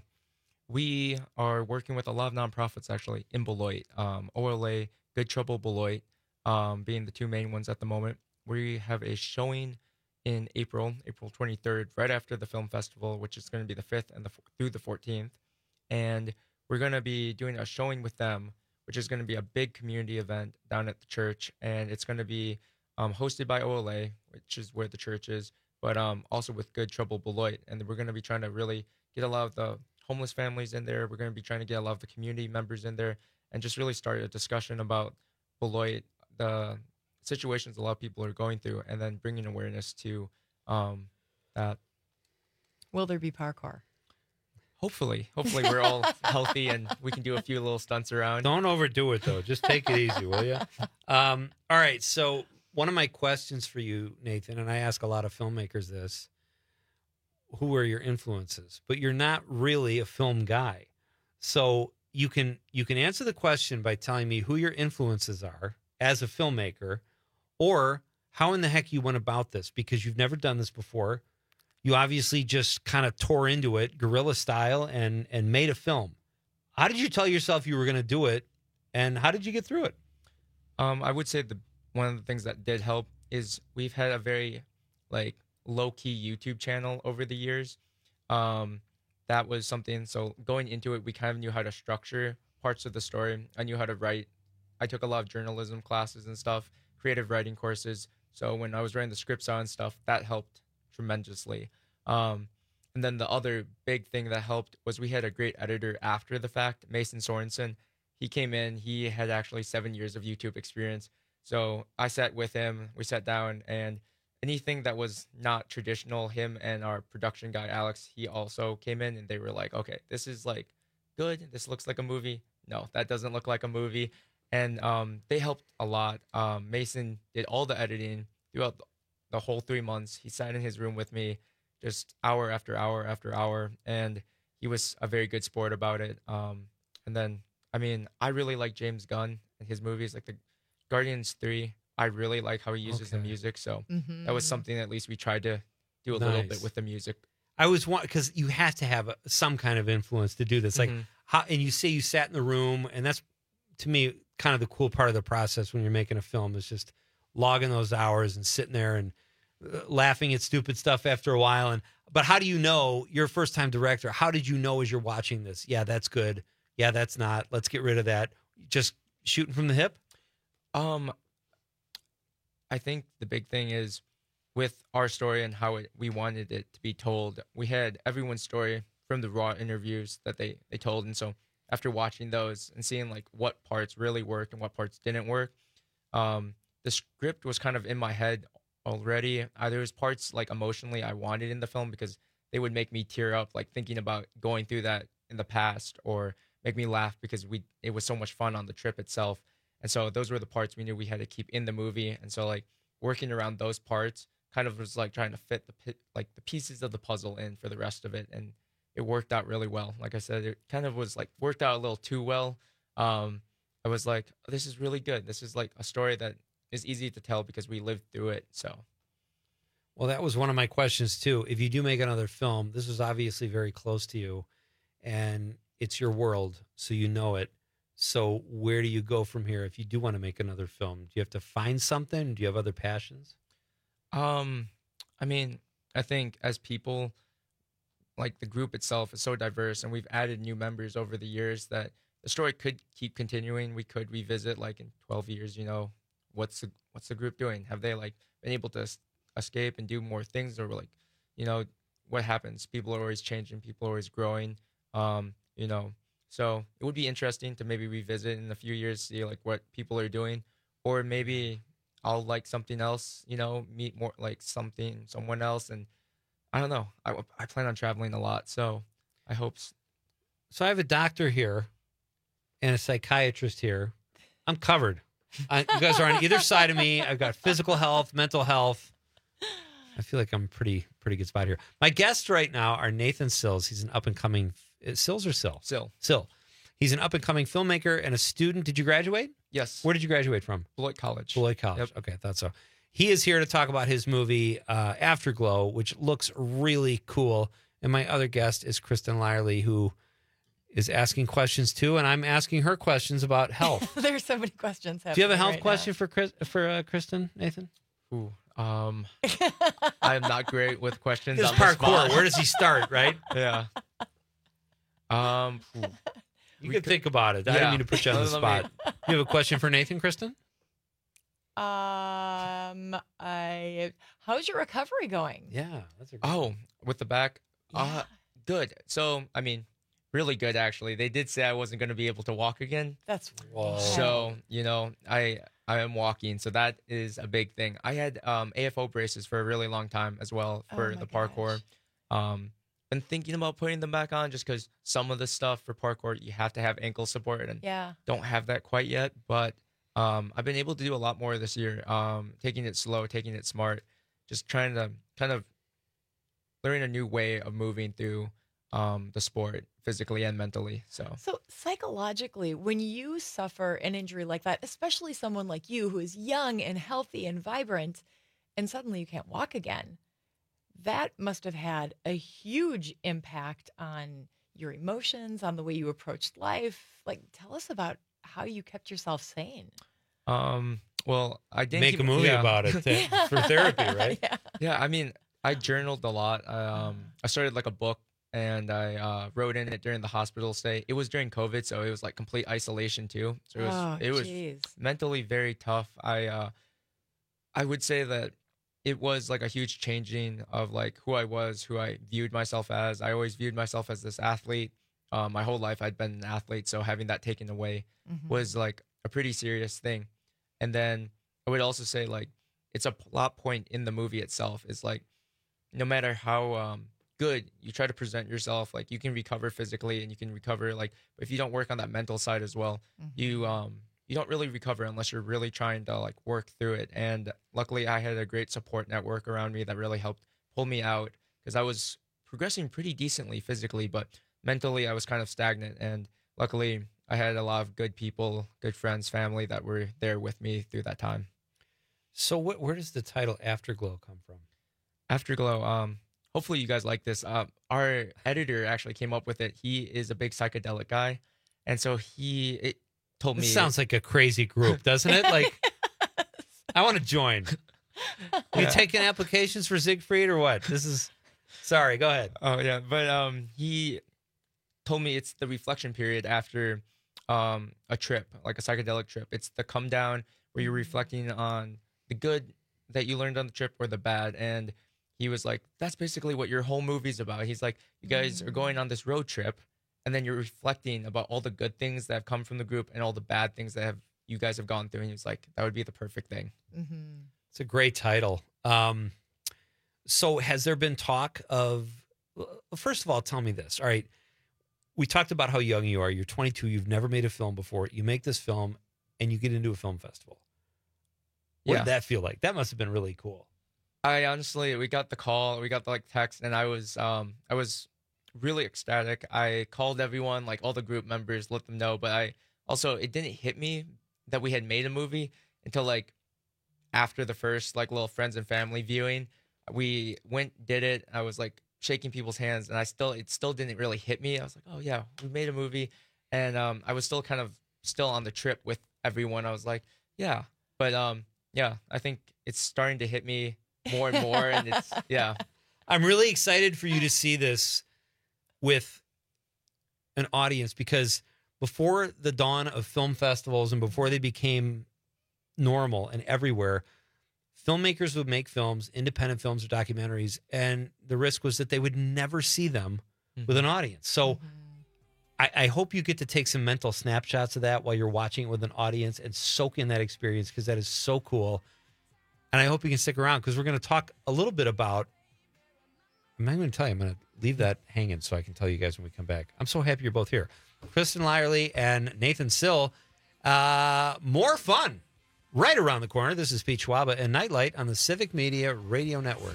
We are working with a lot of nonprofits actually in Beloit, OLA, Good Trouble Beloit, being the two main ones at the moment. We have a showing in April 23rd, right after the film festival, which is going to be the 5th and through the 14th. And we're going to be doing a showing with them which is going to be a big community event down at the church, and it's going to be hosted by OLA, which is where the church is, but also with Good Trouble Beloit. And we're going to be trying to really get a lot of the homeless families in there. We're going to be trying to get a lot of the community members in there and just really start a discussion about Beloit, the situations a lot of people are going through, and then bringing awareness to that. Will there be parkour? Hopefully we're all healthy and we can do a few little stunts around. Don't overdo it, though. Just take it easy, will you? All right, so one of my questions for you, Nathan, and I ask a lot of filmmakers this, who are your influences? But you're not really a film guy. So you can answer the question by telling me who your influences are as a filmmaker, or how in the heck you went about this, because you've never done this before. You obviously just kind of tore into it, guerrilla style, and made a film. How did you tell yourself you were going to do it, and how did you get through it? I would say one of the things that did help is we've had a very low-key YouTube channel over the years. That was something. So going into it, we kind of knew how to structure parts of the story. I knew how to write. I took a lot of journalism classes and stuff, creative writing courses. So when I was writing the scripts on stuff, that helped tremendously. And then the other big thing that helped was we had a great editor after the fact, Mason Sorensen. He came in, he had actually 7 years of YouTube experience. So I sat with him, we sat down, and anything that was not traditional, him and our production guy, Alex, he also came in and they were like, okay, this is good. This looks like a movie. No, that doesn't look like a movie. And they helped a lot. Mason did all the editing throughout the whole 3 months. He sat in his room with me just hour after hour after hour, and he was a very good sport about it. And then, I really like James Gunn and his movies, like the Guardians 3. I really like how he uses the music, so that was something at least we tried to do a little bit with the music. I was because you have to have some kind of influence to do this. Like how, and you say you sat in the room, and that's to me kind of the cool part of the process when you're making a film is just logging those hours and sitting there and laughing at stupid stuff after a while. But how do you know, you're a first time director? How did you know as you're watching this? Yeah, that's good. Yeah, that's not. Let's get rid of that. Just shooting from the hip. I think the big thing is with our story and how we wanted it to be told. We had everyone's story from the raw interviews that they told. And so after watching those and seeing what parts really worked and what parts didn't work, the script was kind of in my head already. There was parts emotionally I wanted in the film because they would make me tear up, thinking about going through that in the past, or make me laugh because it was so much fun on the trip itself. And so those were the parts we knew we had to keep in the movie. And so working around those parts kind of was trying to fit the pieces of the puzzle in for the rest of it. And it worked out really well. Like I said, it kind of was worked out a little too well. I was like, this is really good. This is a story that is easy to tell because we lived through it. So, well, that was one of my questions too. If you do make another film, this is obviously very close to you and it's your world, so you know it. So where do you go from here if you do want to make another film? Do you have to find something? Do you have other passions? I think as people, the group itself is so diverse, and we've added new members over the years that the story could keep continuing. We could revisit in 12 years, what's the group doing? Have they been able to escape and do more things, or what happens? People are always changing. People are always growing. So it would be interesting to maybe revisit in a few years, see what people are doing, or maybe I'll like something else, meet more someone else. And I don't know. I plan on traveling a lot, so I hope. So I have a doctor here and a psychiatrist here. I'm covered. You guys are on either side of me. I've got physical health, mental health. I feel like I'm pretty good spot here. My guests right now are Nathan Sills. He's an up-and-coming... Sills or Sill? Sill. He's an up-and-coming filmmaker and a student. Did you graduate? Yes. Where did you graduate from? Beloit College. Beloit College. Yep. Okay, I thought so. He is here to talk about his movie, Afterglow, which looks really cool. And my other guest is Kristen Lyerly, who is asking questions too, and I'm asking her questions about health. There's so many questions. Do you have a health question for Kristen, Nathan? Ooh, I'm not great with questions. His parkour. Where does he start? Right? Yeah. You can think about it. I didn't mean to put you on the spot. You have a question for Nathan, Kristen? How's your recovery going? Yeah, that's a good with the back? Yeah. Good. So, I mean, really good, actually. They did say I wasn't going to be able to walk again. That's wild. So, I am walking, so that is a big thing. I had AFO braces for a really long time as well for the parkour. Been thinking about putting them back on just because some of the stuff for parkour, you have to have ankle support, and don't have that quite yet. But I've been able to do a lot more this year, taking it slow, taking it smart, just trying to kind of learn a new way of moving through the sport physically and mentally. So psychologically, when you suffer an injury like that, especially someone like you who is young and healthy and vibrant, and suddenly you can't walk again, that must have had a huge impact on your emotions, on the way you approached life. Like, tell us about how you kept yourself sane. Well, I didn't make a movie about it for therapy, right? Yeah. I mean, I journaled a lot. I started like a book, and I wrote in it during the hospital stay. It was during COVID, so it was like complete isolation too. So it was mentally very tough. I would say that it was like a huge changing of like who I was, who I viewed myself as. I always viewed myself as this athlete. My whole life I'd been an athlete, so having that taken away was like a pretty serious thing. And then I would also say like it's a plot point in the movie itself. It's like no matter how good you try to present yourself, like you can recover physically and you can recover like, but if you don't work on that mental side as well, you don't really recover unless you're really trying to like work through it. And luckily I had a great support network around me that really helped pull me out, because I was progressing pretty decently physically, but mentally I was kind of stagnant. And luckily I had a lot of good people, good friends, family that were there with me through that time. So where does the title Afterglow come from? Afterglow, hopefully you guys like this. Our editor actually came up with it. He is a big psychedelic guy. And so it told me. This sounds like a crazy group, doesn't it? Like, I want to join. Are you taking applications for Siegfried or what? Sorry, go ahead. Oh, yeah. But he told me it's the reflection period after a trip, like a psychedelic trip. It's the come down where you're reflecting on the good that you learned on the trip or the bad. And he was like, that's basically what your whole movie's about. He's like, you guys are going on this road trip, and then you're reflecting about all the good things that have come from the group and all the bad things that you guys have gone through. And he was like, that would be the perfect thing. It's a great title. So has there been talk of, first of all, tell me this. All right. We talked about how young you are. You're 22. You've never made a film before. You make this film and you get into a film festival. What did that feel like? That must have been really cool. I honestly, we got the call, we got the text, and I was really ecstatic. I called everyone, like all the group members, let them know. But it didn't hit me that we had made a movie until like after the first like little friends and family viewing. We did it. I was like shaking people's hands, and it still didn't really hit me. I was like, oh yeah, we made a movie, and I was still still on the trip with everyone. I was like, yeah, but yeah, I think it's starting to hit me more and more, and it's I'm really excited for you to see this with an audience, because before the dawn of film festivals and before they became normal and everywhere, filmmakers would make films, independent films or documentaries, and the risk was that they would never see them with an audience. So I hope you get to take some mental snapshots of that while you're watching it with an audience and soak in that experience, because that is so cool. And I hope you can stick around, because we're going to talk a little bit about, I'm not going to tell you, I'm going to leave that hanging so I can tell you guys when we come back. I'm so happy you're both here. Kristen Lyerly and Nathan Sill. More fun right around the corner. This is Pete Schwaba and Nightlight on the Civic Media Radio Network.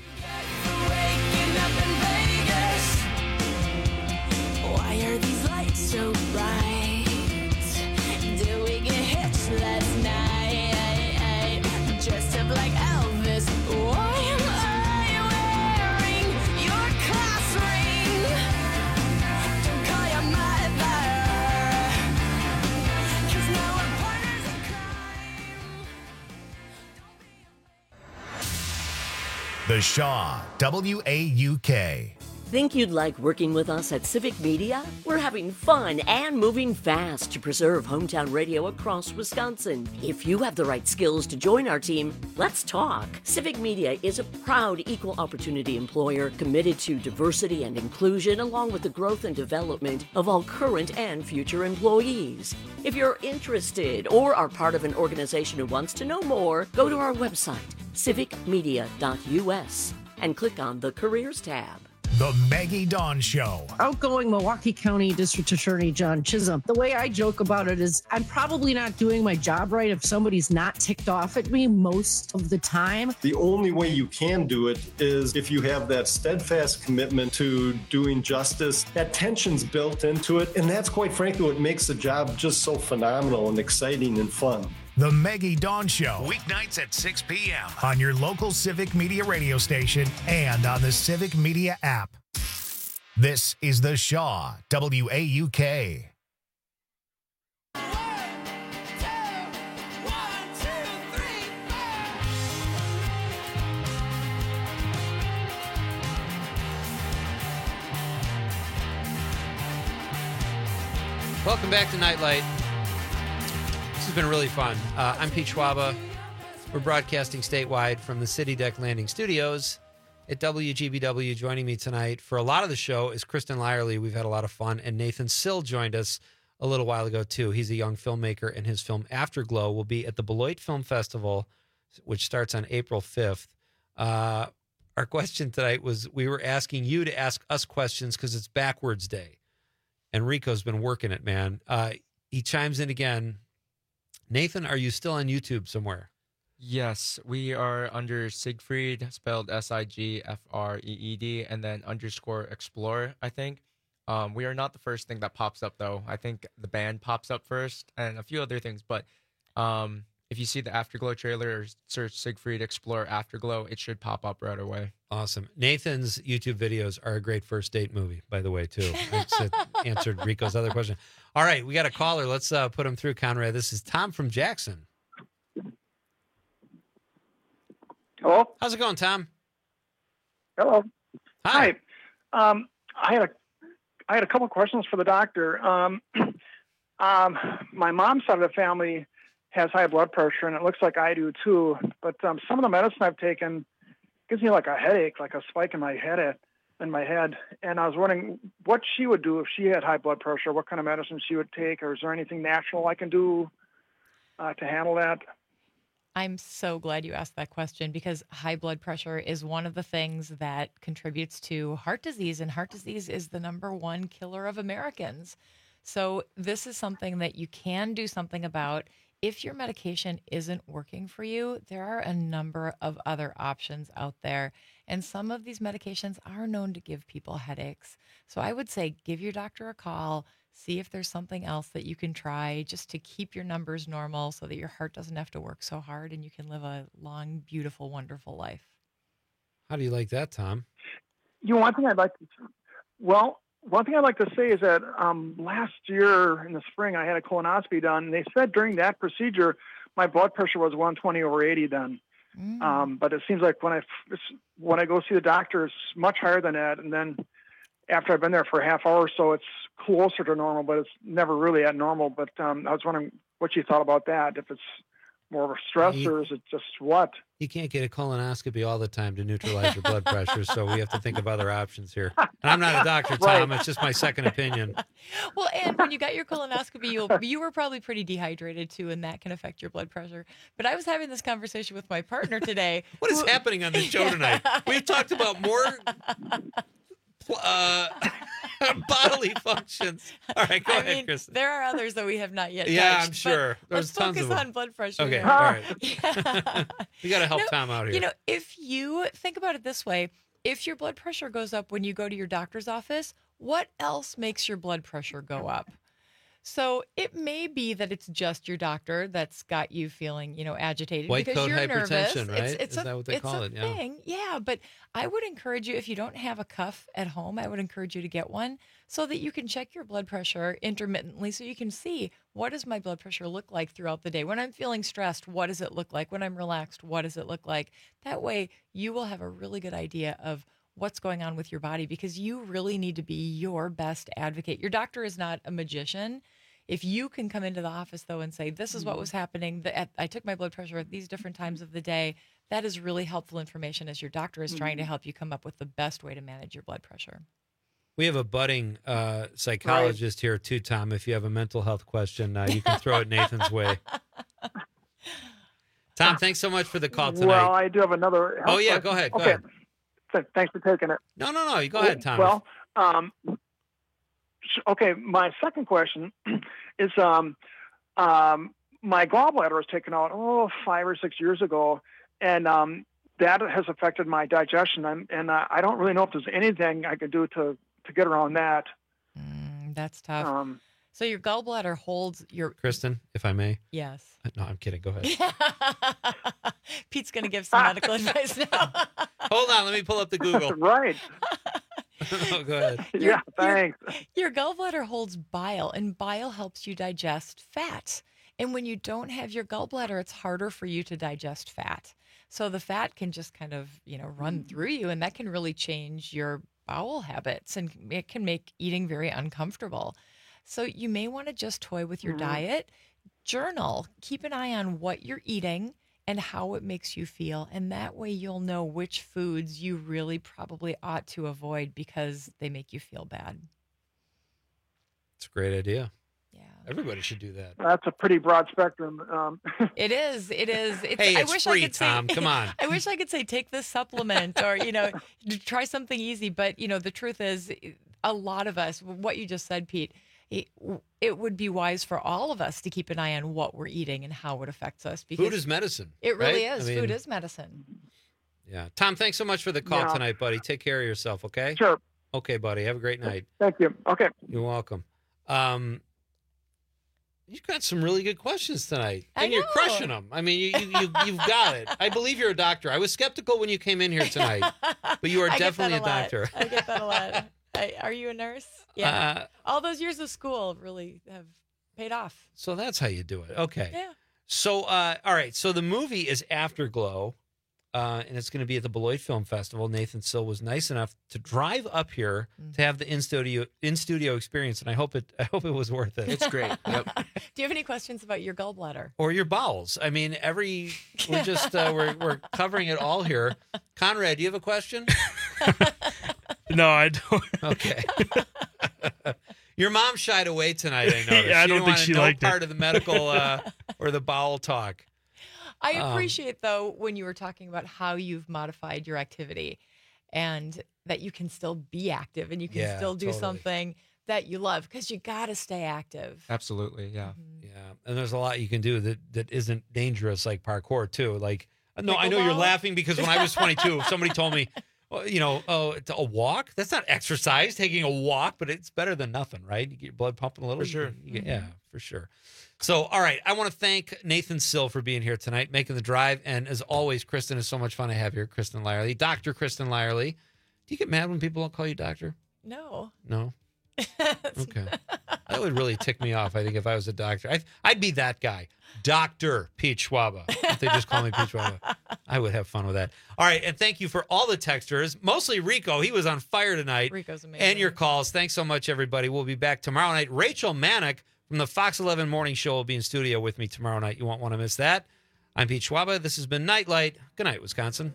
Why are these lights so bright? Did we get hitched last night? Dressed up like Elvis. Why am I wearing your class ring? Don't call your mother, 'cause now we're partners in crime. The Shaw, WAUK. Think you'd like working with us at Civic Media? We're having fun and moving fast to preserve hometown radio across Wisconsin. If you have the right skills to join our team, let's talk. Civic Media is a proud equal opportunity employer committed to diversity and inclusion, along with the growth and development of all current and future employees. If you're interested or are part of an organization who wants to know more, go to our website, civicmedia.us, and click on the Careers tab. The Maggie Dawn Show. Outgoing Milwaukee County District Attorney John Chisholm. The way I joke about it is I'm probably not doing my job right if somebody's not ticked off at me most of the time. The only way you can do it is if you have that steadfast commitment to doing justice. That tension's built into it, and that's quite frankly what makes the job just so phenomenal and exciting and fun. The Maggie Dawn Show, weeknights at 6 p.m. on your local Civic Media radio station and on the Civic Media app. This is The Shaw, WAUK. Welcome back to Nightlight. This has been really fun. I'm Pete Schwaba. We're broadcasting statewide from the City Deck Landing Studios at WGBW. Joining me tonight for a lot of the show is Kristen Lyerly. We've had a lot of fun. And Nathan Sill joined us a little while ago, too. He's a young filmmaker, and his film Afterglow will be at the Beloit Film Festival, which starts on April 5th. Our question tonight was we were asking you to ask us questions because it's backwards day. And Rico's been working it, man. He chimes in again. Nathan, are you still on YouTube somewhere? Yes, we are under Siegfried, spelled Sigfreed, and then _explore, I think. We are not the first thing that pops up, though. I think the band pops up first and a few other things. But if you see the Afterglow trailer or search Siegfried Explore Afterglow, it should pop up right away. Awesome. Nathan's YouTube videos are a great first date movie, by the way, too. It answered Rico's other question. All right, we got a caller. Let's put him through, Conrad. This is Tom from Jackson. Hello? How's it going, Tom? Hello. Hi. I had a couple questions for the doctor. My mom's side of the family has high blood pressure, and it looks like I do too. But some of the medicine I've taken gives me like a headache, like a spike in my head. And I was wondering what she would do if she had high blood pressure, what kind of medicine she would take, or is there anything natural I can do to handle that? I'm so glad you asked that question because high blood pressure is one of the things that contributes to heart disease, and heart disease is the #1 killer of Americans. So this is something that you can do something about. If your medication isn't working for you, there are a number of other options out there. And some of these medications are known to give people headaches. So I would say give your doctor a call, see if there's something else that you can try just to keep your numbers normal so that your heart doesn't have to work so hard and you can live a long, beautiful, wonderful life. How do you like that, Tom? One thing I'd like to say is that last year in the spring, I had a colonoscopy done. And they said during that procedure, my blood pressure was 120/80 then. But it seems like when I go see the doctor, it's much higher than that. And then after I've been there for a half hour or so, it's closer to normal, but it's never really at normal. But I was wondering what you thought about that, if it's more of a stress or is it just what? You can't get a colonoscopy all the time to neutralize your blood pressure, so we have to think of other options here. And I'm not a doctor, Tom. Right. It's just my second opinion. Well, and when you got your colonoscopy, you were probably pretty dehydrated, too, and that can affect your blood pressure. But I was having this conversation with my partner today. What is happening on the show tonight? We talked about more bodily functions. All right, go ahead, Kristen. There are others that we have not yet touched. Yeah, I'm sure. Let's focus on blood pressure. Okay, here. all right. You got to help Tom out here. You know, if you think about it this way, if your blood pressure goes up when you go to your doctor's office, what else makes your blood pressure go up? So it may be that it's just your doctor that's got you feeling, agitated White because coat you're hypertension, nervous. right? Is that what they call it? It's a thing, yeah. But I would encourage you, if you don't have a cuff at home, I would encourage you to get one so that you can check your blood pressure intermittently so you can see what does my blood pressure look like throughout the day. When I'm feeling stressed, what does it look like? When I'm relaxed, what does it look like? That way you will have a really good idea of what's going on with your body, because you really need to be your best advocate. Your doctor is not a magician. If you can come into the office, though, and say, this is what was happening, I took my blood pressure at these different times of the day, that is really helpful information as your doctor is trying to help you come up with the best way to manage your blood pressure. We have a budding psychologist here, too, Tom. If you have a mental health question, you can throw it Nathan's way. Tom, thanks so much for the call tonight. Well, I do have another. Oh, yeah, go ahead. Go ahead. Thanks for taking it. No, you go ahead, Tom. Well, okay, my second question is my gallbladder was taken out 5 or 6 years ago, and that has affected my digestion, and I don't really know if there's anything I could do to get around that. That's tough. So your gallbladder holds your... Kristen, if I may. Yes. No, I'm kidding. Go ahead. Pete's going to give some medical advice now. Hold on. Let me pull up the Google. Right. No, go ahead. Yeah, thanks. Your gallbladder holds bile, and bile helps you digest fat. And when you don't have your gallbladder, it's harder for you to digest fat. So the fat can just kind of, run through you, and that can really change your bowel habits, and it can make eating very uncomfortable. So you may want to just toy with your diet, journal, keep an eye on what you're eating and how it makes you feel. And that way you'll know which foods you really probably ought to avoid because they make you feel bad. It's a great idea. Yeah. Everybody should do that. That's a pretty broad spectrum. It is. Hey, it's free, Tom. Come on. I wish I could say take this supplement or, try something easy. But, the truth is a lot of us, what you just said, Pete, it would be wise for all of us to keep an eye on what we're eating and how it affects us. Because food is medicine. It really is. Food is medicine. Yeah. Tom, thanks so much for the call tonight, buddy. Take care of yourself, okay? Sure. Okay, buddy. Have a great night. Thank you. Okay. You're welcome. You've got some really good questions tonight, and you're crushing them. I mean, you've got it. I believe you're a doctor. I was skeptical when you came in here tonight, but you are definitely a doctor. I get that a lot. Are you a nurse? Yeah. All those years of school really have paid off. So that's how you do it. Okay. Yeah. So, all right. So the movie is Afterglow, and it's going to be at the Beloit Film Festival. Nathan Sill was nice enough to drive up here to have the in studio experience, and I hope it was worth it. It's great. Yep. Do you have any questions about your gallbladder or your bowels? I mean, we're just we're covering it all here. Conrad, do you have a question? No, I don't. Okay. Your mom shied away tonight, I noticed. Yeah, I don't think she liked part of the medical or the bowel talk. I appreciate, though, when you were talking about how you've modified your activity and that you can still be active and you can still do something that you love, because you got to stay active. Absolutely, yeah. Yeah, and there's a lot you can do that isn't dangerous, like parkour, too. Like, no, I know you're laughing because when I was 22, somebody told me, it's a walk? That's not exercise, taking a walk, but it's better than nothing, right? You get your blood pumping a little. For sure. Yeah, for sure. So, all right, I want to thank Nathan Sill for being here tonight, making the drive. And as always, Kristen, is so much fun to have here. Kristen Lyerly, Dr. Kristen Lyerly. Do you get mad when people don't call you doctor? No. No? Okay. That would really tick me off, I think, if I was a doctor. I'd be that guy. Dr. Pete Schwaba. If they just call me Pete Schwaba, I would have fun with that. All right, and thank you for all the texters, mostly Rico. He was on fire tonight. Rico's amazing. And your calls. Thanks so much, everybody. We'll be back tomorrow night. Rachel Manick from the Fox 11 Morning Show will be in studio with me tomorrow night. You won't want to miss that. I'm Pete Schwaba. This has been Nightlight. Good night, Wisconsin.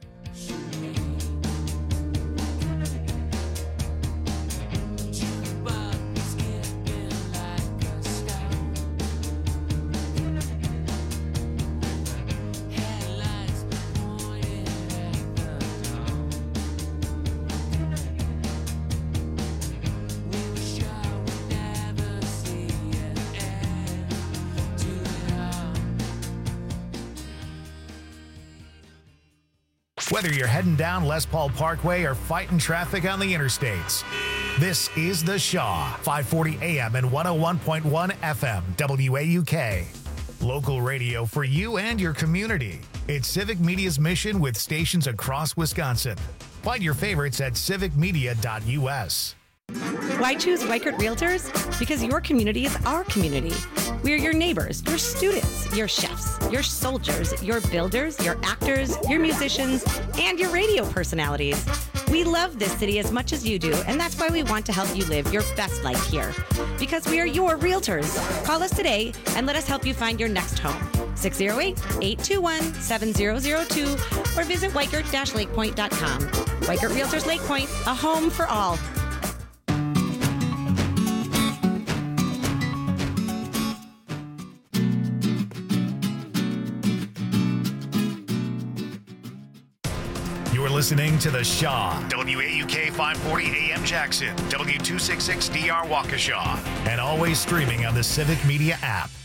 Whether you're heading down Les Paul Parkway or fighting traffic on the interstates, this is The Shaw, 540 AM and 101.1 FM, WAUK. Local radio for you and your community. It's Civic Media's mission with stations across Wisconsin. Find your favorites at civicmedia.us. Why choose Weichert Realtors? Because your community is our community. We're your neighbors, your students, your chefs, your soldiers, your builders, your actors, your musicians, and your radio personalities. We love this city as much as you do, and that's why we want to help you live your best life here. Because we are your realtors. Call us today and let us help you find your next home. 608-821-7002 or visit Weikert-LakePoint.com. Weikert Realtors Lake Point, a home for all. You're listening to The Shaw, WAUK 540 AM Jackson, W266DR Waukesha, and always streaming on the Civic Media app.